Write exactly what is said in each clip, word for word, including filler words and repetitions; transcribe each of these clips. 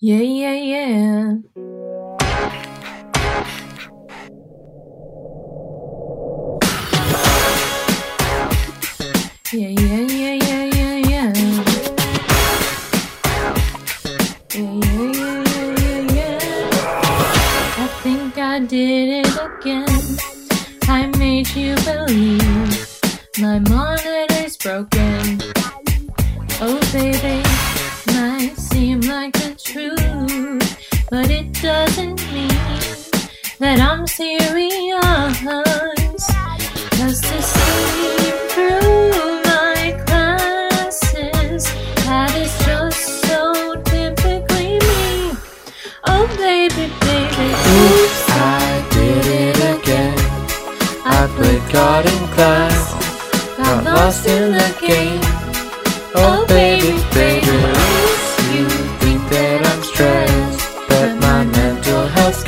Yeah, yeah, yeah. Yeah, yeah, yeah, yeah, yeah, yeah. Yeah, yeah, yeah, yeah, yeah, yeah. I think I did it again. I made you believe my monitor's broken. Oh, baby, might seem like the truth, but it doesn't mean that I'm serious. 'Cause to sleep through my classes, that is just so typically me. Oh, baby, baby, oops, I did it again. I played God in class, got lost in the game. Oh baby, baby, you think that I'm stressed, but my mental health's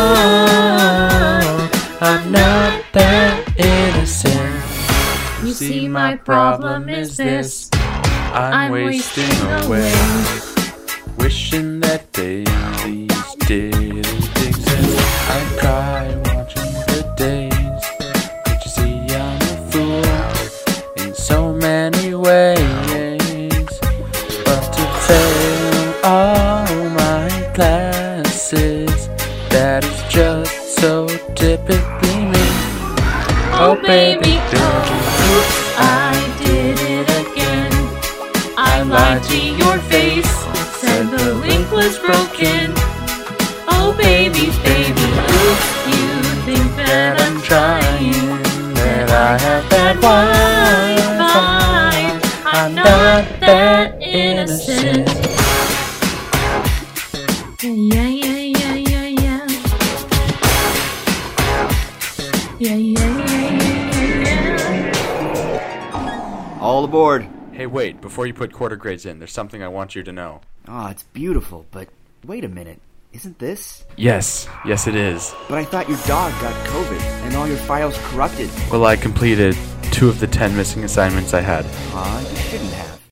gone. I'm not that innocent. You see, my problem is this: I'm, I'm wasting, wasting away, away. wishing that dailies didn't exist. I cry watching the days. Can't you see I'm a fool in so many ways? But to fail all my classes, that is just so typically me. Oh, baby, oh, oops, I did it again. I lied to your face, said the link was broken. Oh, baby, baby, oops, you think that I'm trying, that I have bad Wi-Fi. I'm not that innocent. Yeah, yeah, yeah, yeah, yeah. Yeah, yeah, yeah, yeah, yeah. All aboard. Hey, wait, before you put quarter grades in, there's something I want you to know. Ah, it's beautiful, but wait a minute. Isn't this? Yes, yes it is. But I thought your dog got COVID and all your files corrupted. Well, I completed two of the ten missing assignments I had. Ah, you shouldn't have.